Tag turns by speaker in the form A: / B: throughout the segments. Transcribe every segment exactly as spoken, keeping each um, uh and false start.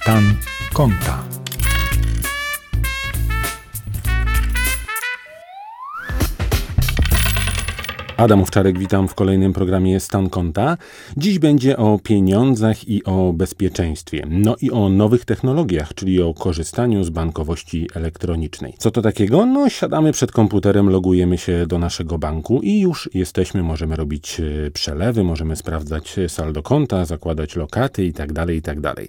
A: Stan konta. Adam Owczarek, witam w kolejnym programie Stan konta. Dziś będzie o pieniądzach i o bezpieczeństwie. No i o nowych technologiach, czyli o korzystaniu z bankowości elektronicznej. Co to takiego? No siadamy przed komputerem, logujemy się do naszego banku i już jesteśmy. Możemy robić przelewy, możemy sprawdzać saldo konta, zakładać lokaty i tak dalej, i tak dalej.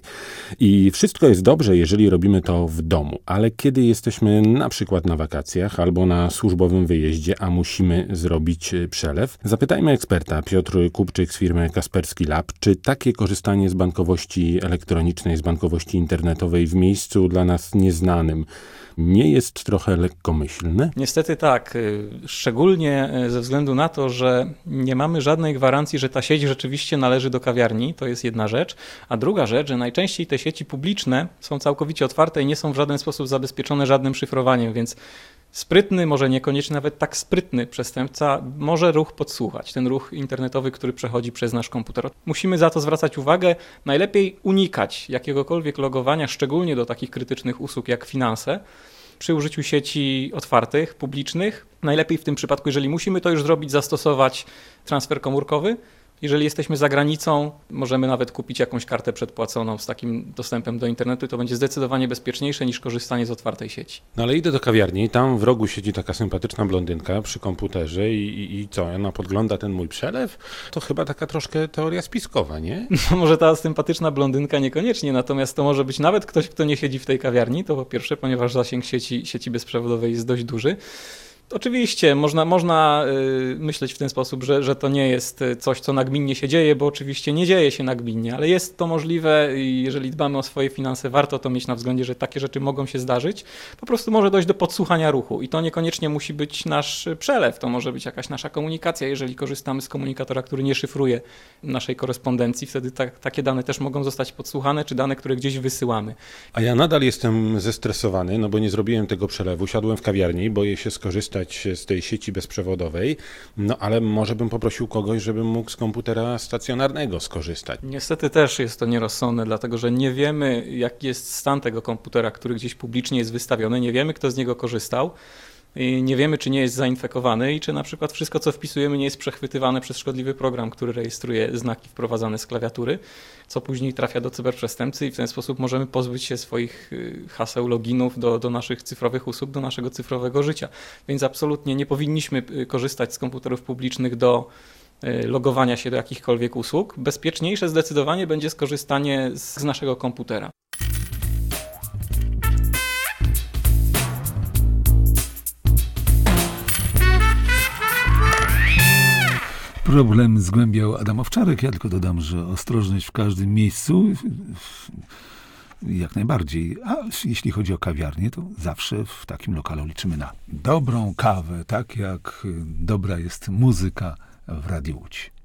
A: I wszystko jest dobrze, jeżeli robimy to w domu, ale kiedy jesteśmy na przykład na wakacjach albo na służbowym wyjeździe, a musimy zrobić przelew, zapytajmy eksperta. Piotr Kupczyk z firmy Kaspersky Lab, czy takie korzystanie z bankowości elektronicznej, z bankowości internetowej w miejscu dla nas nieznanym nie jest trochę lekkomyślne?
B: Niestety tak, szczególnie ze względu na to, że nie mamy żadnej gwarancji, że ta sieć rzeczywiście należy do kawiarni, to jest jedna rzecz, a druga rzecz, że najczęściej te sieci publiczne są całkowicie otwarte i nie są w żaden sposób zabezpieczone żadnym szyfrowaniem, więc sprytny, może niekoniecznie nawet tak sprytny przestępca może ruch podsłuchać, ten ruch internetowy, który przechodzi przez nasz komputer. Musimy za to zwracać uwagę, najlepiej unikać jakiegokolwiek logowania, szczególnie do takich krytycznych usług jak finanse, przy użyciu sieci otwartych, publicznych. Najlepiej w tym przypadku, jeżeli musimy to już zrobić, zastosować transfer komórkowy. Jeżeli jesteśmy za granicą, możemy nawet kupić jakąś kartę przedpłaconą z takim dostępem do internetu i to będzie zdecydowanie bezpieczniejsze niż korzystanie z otwartej sieci.
A: No ale idę do kawiarni, tam w rogu siedzi taka sympatyczna blondynka przy komputerze i, i, i co, ona podgląda ten mój przelew? To chyba taka troszkę teoria spiskowa, nie?
B: No może ta sympatyczna blondynka niekoniecznie, natomiast to może być nawet ktoś, kto nie siedzi w tej kawiarni, to po pierwsze, ponieważ zasięg sieci, sieci bezprzewodowej jest dość duży. Oczywiście można, można myśleć w ten sposób, że, że to nie jest coś, co nagminnie się dzieje, bo oczywiście nie dzieje się nagminnie, ale jest to możliwe i jeżeli dbamy o swoje finanse, warto to mieć na względzie, że takie rzeczy mogą się zdarzyć. Po prostu może dojść do podsłuchania ruchu i to niekoniecznie musi być nasz przelew, to może być jakaś nasza komunikacja, jeżeli korzystamy z komunikatora, który nie szyfruje naszej korespondencji, wtedy ta, takie dane też mogą zostać podsłuchane, czy dane, które gdzieś wysyłamy.
A: A ja nadal jestem zestresowany, no bo nie zrobiłem tego przelewu, siadłem w kawiarni, boję się skorzystać z tej sieci bezprzewodowej, no ale może bym poprosił kogoś, żebym mógł z komputera stacjonarnego skorzystać.
B: Niestety też jest to nierozsądne, dlatego że nie wiemy, jaki jest stan tego komputera, który gdzieś publicznie jest wystawiony, nie wiemy, kto z niego korzystał. Nie wiemy, czy nie jest zainfekowany i czy na przykład wszystko, co wpisujemy, nie jest przechwytywane przez szkodliwy program, który rejestruje znaki wprowadzane z klawiatury, co później trafia do cyberprzestępcy i w ten sposób możemy pozbyć się swoich haseł, loginów do, do naszych cyfrowych usług, do naszego cyfrowego życia. Więc absolutnie nie powinniśmy korzystać z komputerów publicznych do logowania się do jakichkolwiek usług. Bezpieczniejsze zdecydowanie będzie skorzystanie z, z naszego komputera.
C: Problem zgłębiał Adam Owczarek. Ja tylko dodam, że ostrożność w każdym miejscu jak najbardziej. A jeśli chodzi o kawiarnię, to zawsze w takim lokalu liczymy na dobrą kawę, tak jak dobra jest muzyka w Radiu Łódź.